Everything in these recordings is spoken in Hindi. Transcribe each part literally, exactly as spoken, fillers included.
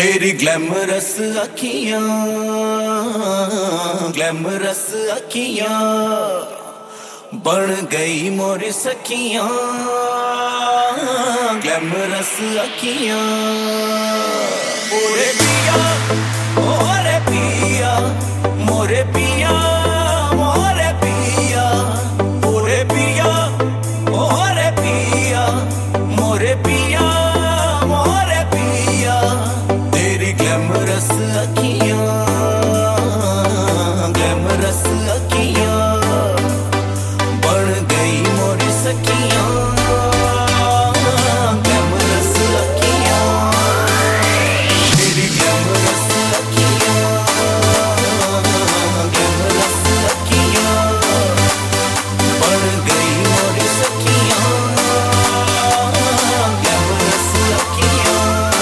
तेरी ग्लैमरस अखियां, ग्लैमरस अखियां बन गई मोरी सखियां, ग्लैमरस अखियां। ओरे पिया ओरे पिया मोरे पिया मोरे पिया, ओरे पिया ओरे पिया मोरे पिया मोरे पिया। तेरी ग्लैमरस अखियां, ग्लैमरस अखियां बन गई मोरी सखियां, ग्लैमरस अखियां। तेरी ग्लैमरस अखियां, ग्लैमरस अखियां बन गई मोरी सखियां, ग्लैमरस अखियां।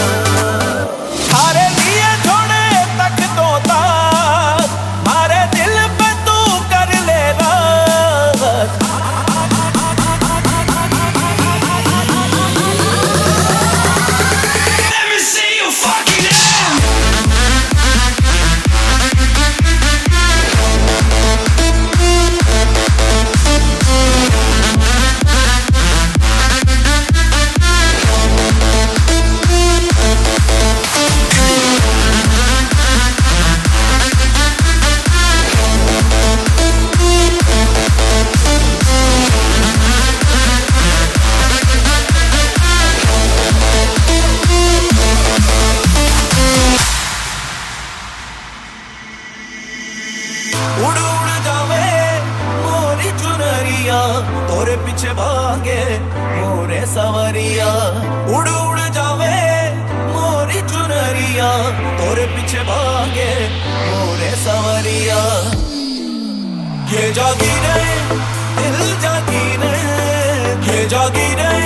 थारे लिए थोड़े तक तोता, मारे दिल पे तू कर ले राज। Let me see you fucking hands. उड़ उड़ जावे मोरी चुनरिया, तोरे पीछे भागे मोरे सवरिया। उड़ उड़ जावे मोरी चुनरिया, तोरे पीछे भागे मोरे सवरिया। ये जागी रे दिल जागी रे, ये जागी रे